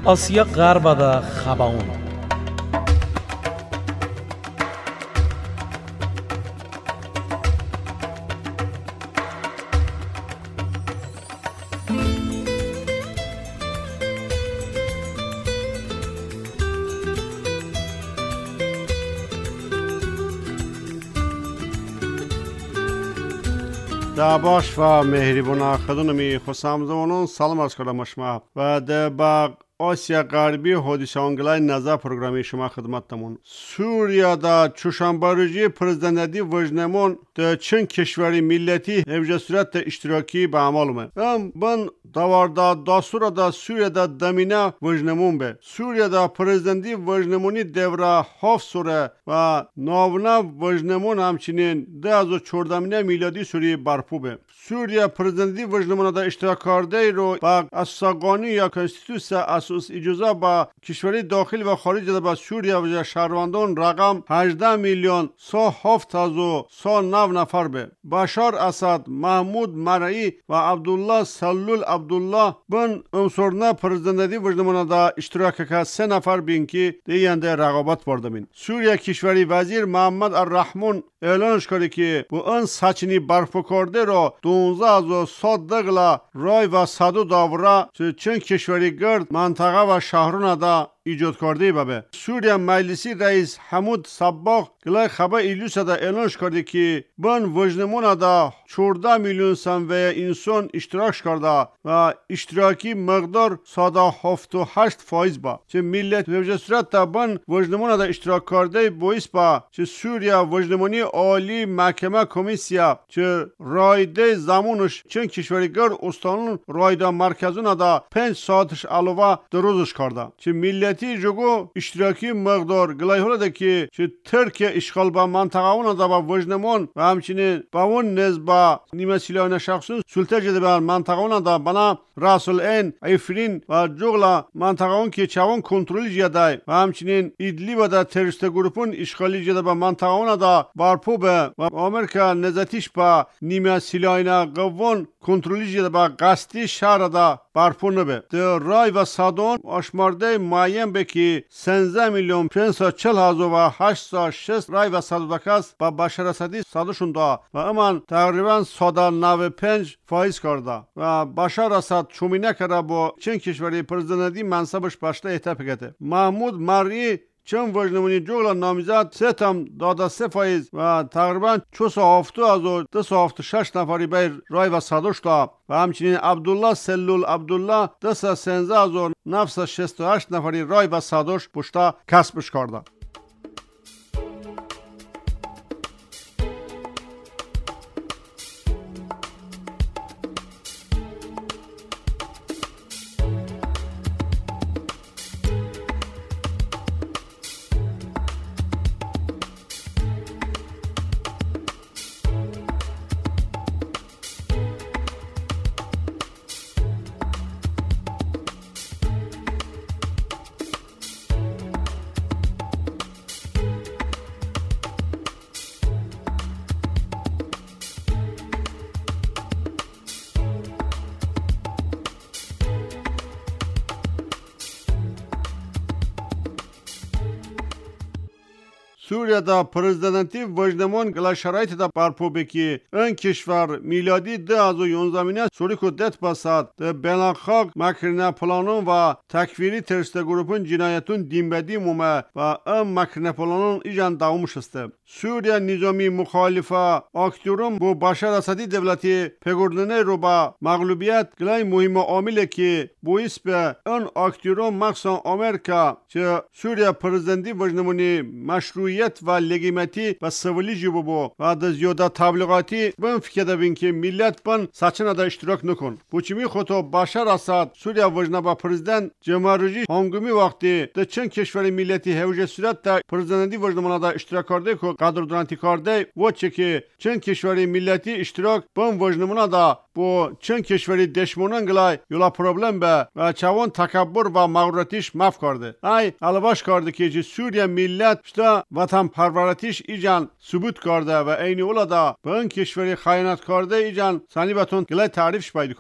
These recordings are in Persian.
آسیا غربدا خباون. در باش و مهربان خدمت خوشامدونان سلام عرض کردم شما و در با آسیا غربی حادثه انگلای نظر پروگرامی شما خدمتتون. سوریه دا چوشنبه پرزیدنتی وجنمون در چند کشوری ملتی هفته صورت اشتراکی به عمل اومد. من دواردا دستور دا سوریه دا دمینه وجنمون به. سوریه دا پرزیدنتی وجنمونی دوره 7 سوره و ناونه وجنمون همچنین 2014 میلادی سوریه برپا به. سوریه پرزیدنتی وجنمون دا اشتراک کرده رو با اساس قانونی یا کنستیتوسیون اساس اجازه با کشوری داخل و خارج با سوریه و شهروندان رقم 18 میلیون 107,109 نفر به. بشار اسد، محمود مرعی و عبدالله سلول عبدالله بن عنصرنا پرزیدنتی وجنمون دا اشتراک که 3 نفر بین که دیگه رقابت بردمین. سوریه کشوری وزیر محمد الرحمن اعلانش کرده که با اون سچنی برپا کرده را 12,100 دقلا رای و 100 داوره چند کشوری گرد منطقه و شهرون دا ایجاد کرده بابه. سوریه مجلسی رئیس حمود صباغ گلای خبر ایلوس دا اعلانش کرده که بن وجنمون دا 14 میلیون سنوه انسان اشتراک کرده و اشتراکی مقدار 178% با. چه ملت وجه صورت دا بن وجنمون دا اشتراک کرده باعث با چه سوریه وجنمونی عالی محکمه کمیسیا چه رایده زمانش چند کشورگر استانون رایده مرکزون دا 5 ساعتش علاوه دروزش کرده. چه ملت جوگو اشتراکی مقدار گلای هوله که چه ترکیه اشغال با منطقه اون دا با وجنمون و همچنین با اون نزبا نیمه سیلان شخصون سلطه جده به منطقه اون دا بنا راسل این ایفرین و جغلا منطقه اون که چوان کنترلی جده و همچنین ایدلی و دا ترست گروپون اشغالی جده به منطقه اون دا بارپو به و آمریکا نزدیش با نیمه سیلان قوان کنترلی جده به قصدی شهر دا بارپو نبه. در رای و صادون آشمارده معین به که 13 میلیون 540,806 رای و صادوکاس با بشار اسدی صادوشون دا و امان تقریبا 195% کرده و بشار اسد چومینه کرده با چند کشوری پرزیدنتی منصبش باشته احتیاط کرده. محمود مرعی چند وجنمونی جغلا نامیزد 3.3% و تقریبا 472,276 نفری بیر رای و صدوش دا و همچنین عبدالله سلول عبدالله 213,968 نفری رای و صدوش پشتا کسبش کرده. سوریه دا پرزیدنتی وجنمون گلا شرایط دا برپا بکی این کشور میلادی 2011 سوریکو دت بساد دا بینالخاک مکرنه پلانون و تکفیری ترسته گروپون جنایتون دیمبدی مومه و این مکرنه پلانون ایجان داومش استه. سوریه نظامی مخالفه اکتیورم با بشار اسدی دولتی پگردنه رو با مغلوبیت گلای مهم عامله که باعث به این اکتیورم مخصوصا آمریکا چه سوریه پرزیدنتی وجنمونی مشروعیت و لگیمتی و سولی جیبو بو و دا زیاده تبلیغاتی بین فکر دبین که ملت بین سچنه دا اشتراک نکن. بوچیمی خودتو بشار اسد سوریه وجنه با پرزیدنت جمهوری هنگامی وقتی دا چند کشور ملتی هوجه صورت دا پرزیدنتی وجنمون دا اشتراک کرده که قدردانتی کرده و چه که چند کشور ملتی اشتراک بین وجنمون دا با چند کشوری دشمنان گلای یولا پروبلم به و چوان تکبر و مغرورتیش مف کرده. ای علواش کرده که سوریه ملت شتا وطن پرورتیش ایجان ثبوت کرده و اینی اولا دا به این کشوری خیانت کرده ایجان سنی باتون گلای تعریفش پیدا کرده.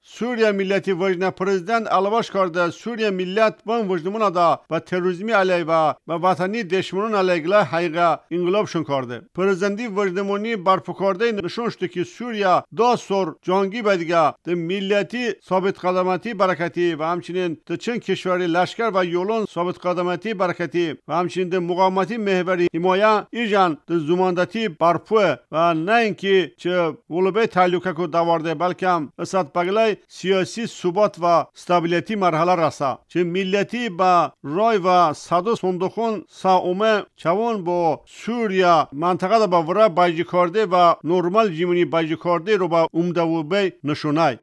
سوریه ملتی وجنه پرزیدنت الواش کرده سوریه ملت بان وجنمون دا و تروریسمی علیه و وطنی دشمنون علیه حقیقه انقلابشون کرده. پرزیدنتی وجنمونی برپا کرده نشون شده که سوریه دا سر جنگی بدیگه ده ملتی ثابت قدمتی برکتی و همچنین ده چند کشوری لشکر و یولون ثابت قدمتی برکتی و همچنین ده مقاومتی محوری حمایه ایجان ده زماندتی برپوه و نه اینکه چه ولبه تعلقه که دوارده بلکه هم اسد بگلای سیاسی ثبات و استابیلیتی مرحله رسا چه ملتی با رای و صدو صندوقون ساومه چوان با سوریا منطقه دا با ورا بایجی کرده و نورمال جیمونی بایجی کرده رو با امدوبه نشونای.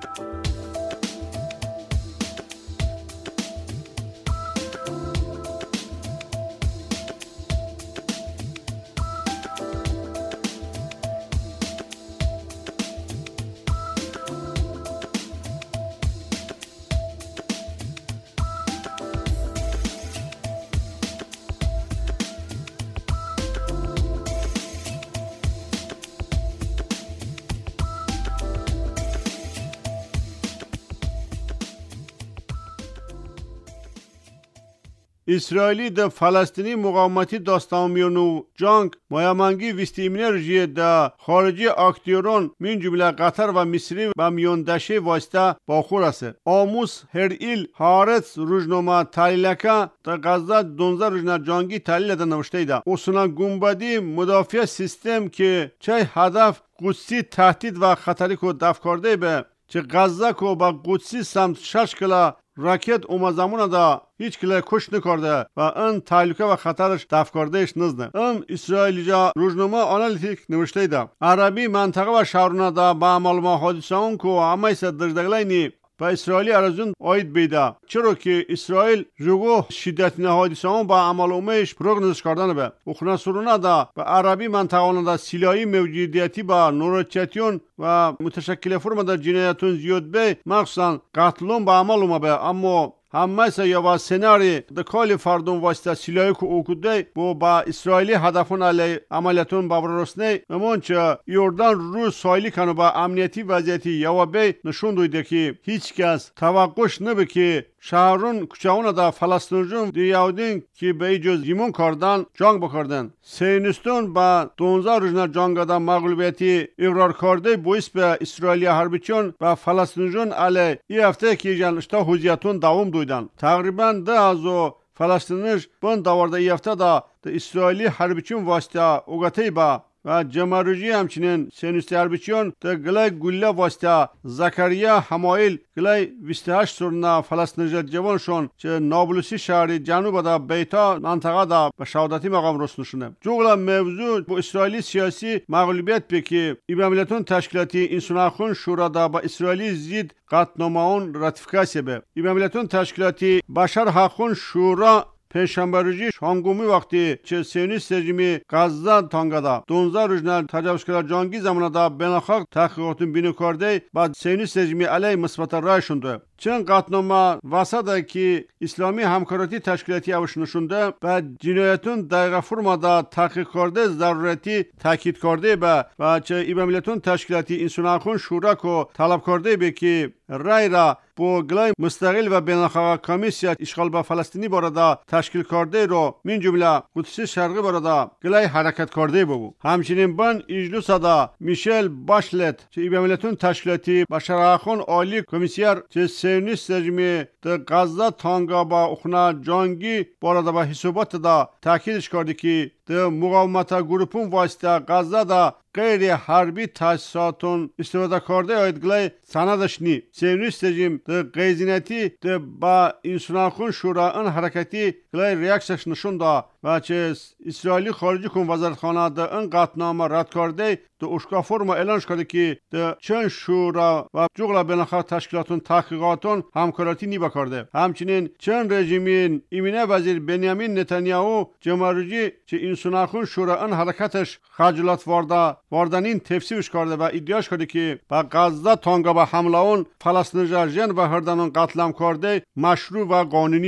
اسرائیلی ده فلسطینی مقاومتی داستانمیونو جنگ مایمانگی ویستیمینه رژیه ده خارجی اکتیورون من جمله قطر و مصری و میوندشه واسطه باخور است. آموس هرئیل هارتس روزنامه تحلیلکه در غزه 12 روزنامه جنگی تحلیل ده نوشته ده. اصلا گنبدی مدافع سیستم که چه هدف قدسی تهدید و خطری کو دفع کرده به چه غزه کو با قدسی سمت 6 کلا راکت اومد زمان دا هیچ کلی کش نکرده و این تعلقه و خطرش دفع کردهش نزده. اسرائیلیجا روزنامه آنالیتیک نوشته ده عربی منطقه و شهرونه دا با عمل ما حادثه اون که همه درجدگلینی و اسرائیلی ارزون آید بیده چرا که اسرائیل جوگو شدت حادثه اون با عمل اومش پروگنوز کردن به اخنا سرونه دا و عربی منطقه دا سیلایی موجودیتی با نوروچتیون و متشکل فرم دا جنایتون زیاد به مخصوصا قتلون با عمل اومه به اما همه یا با سناری دکال فردون واسطه سیلایی که اوکوده با اسرائیلی هدفون علی عملیاتون باورسنه امون چه یوردان روز سایلی کنو با امنیتی وضعیتی یا به نشون دویده که هیچ کس توقعش نبه که شهرون کچاونا دا فلسطینجون دیاودین که به ایجاز ایمون کردن جنگ بکردن. سینستون با 12 روزنه جنگ دا مغلوبیتی اقرار کرده باعث به اسرائیلی حربیچون و فلسطینجون علی ای هفته که ایجان اشتا حوزیتون دوام دویدن. تقریبا 10,000 فلسطینیش بند دوارده ای هفته دا اسرائیلی حربیچون واسطه اوگته با و جماروجی همچنین سینوستی حربیچیون در گلای گوله واسطه زکریا همایل گلای 28 سرنا فلسطینی جوانشون چه نابلسی شهری جنوب دا بیتا منطقه دا به شهادتی مقام رسنشونه. جوگلا موضوع با اسرائیلی سیاسی مغلوبیت بکی ایبامیلتون تشکیلاتی انسانخون شورا دا با اسرائیلی زید قطعنامه اون راتیفیکاسیه به ایبامیلتون تشکیلاتی بشر حقون شورا پنجشنبه روزی شامگومی وقتی چه سیونیست رژیمی غزه تانگادا 12 روزنه تجاوزکار جنگی زماندا بین‌الخاق تحقیقاتون بینو کرده بعد سیونیست رژیمی علیه مثبت رای شونده چند قطعنامه وسطه که اسلامی همکاراتی تشکیلاتی اوش نشونده و جنایتون دقیقه فرمادا تحقیق کرده ضرورتی تاکید کرده به و چه ایبامیلتون تشکیلاتی انسانخون شورا کو طلب کرده به که رای را با گلای مستقل و بین‌الخاق کمیسیا اشغال با فلسطینی بارده تشکیل کرده رو من جمله قدس شرقی بارده گلای حرکت کرده بگو. همچنین بان اجلس دا میشل باشلت چه ایبامیلتون تشکیلاتی بشرحقون عالی کمیسیار چه سیونیست رژیمی در غزه تانگا با اخنا جنگی بارده با حسابات دا تاکیدش کرده که در مقاومت گروپون واسطه غزه دا غیر حربی تاسیساتون استفاده کرده آید گلای سندش نی. سیونیست رژیم در غیزینتی در با انسانخون شورا ان حرکتی گلای ریاکسش نشون دا و چه اسرائیلی خارجی کن وزارتخانه در ان قطعنامه رد کرده در اشکا فرما اعلان کرده که در چند شورا و جغل بین‌الخاق تشکیلاتون تحقیقاتون همکاراتی نیبا کرده. همچنین چند رژیمین ایمینه وزیر بنیامین نتانیاهو جماروجی چه انسانخون شورا ان حرکتش خجالت واردنین تفسیرش کرده و ادعاش کرده که با غزه تانگا با حمله اون فلسطینی جن و هردنون قتلم کرده مشروع و قانونی با.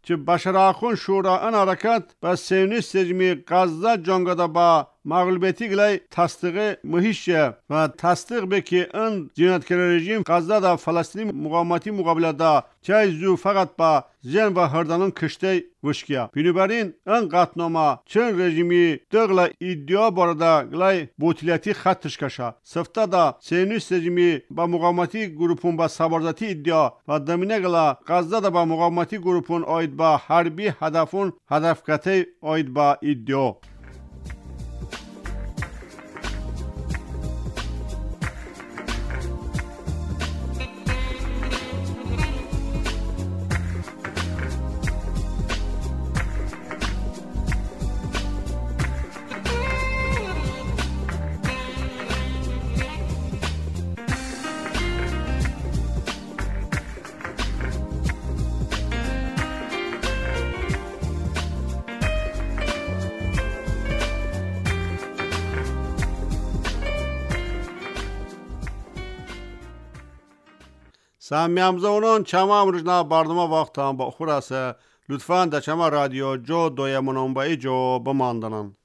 که بشراخون شورا ان حرکت با سیونیست رژیم غزه جنگادا با مغلوبیتی گلای تصدیق مهیشه و تصدیق به که این جنایتکار رژیم غزه دا فلسطینی مقاومتی مقابله دا که زو فقط با زن و هردانون کشته وشکیا. بنابراین این قطعنامه چون رژیمی دغلا ادعا بارده گلای بوتیلیتی خطش کشه سفته دا سیونیست رژیمی با مقاومتی گروپون با سبارزاتی ادعا و دمینه گلا غزه دا با مقاومتی گروپون آید با حربی هدفون هدف کته آید با ادعا. سامیامزونون چما امروزنا برنامه وقت هم با خوراسه لطفاً در چما رادیو جو دوی منبعی جو بماندنن.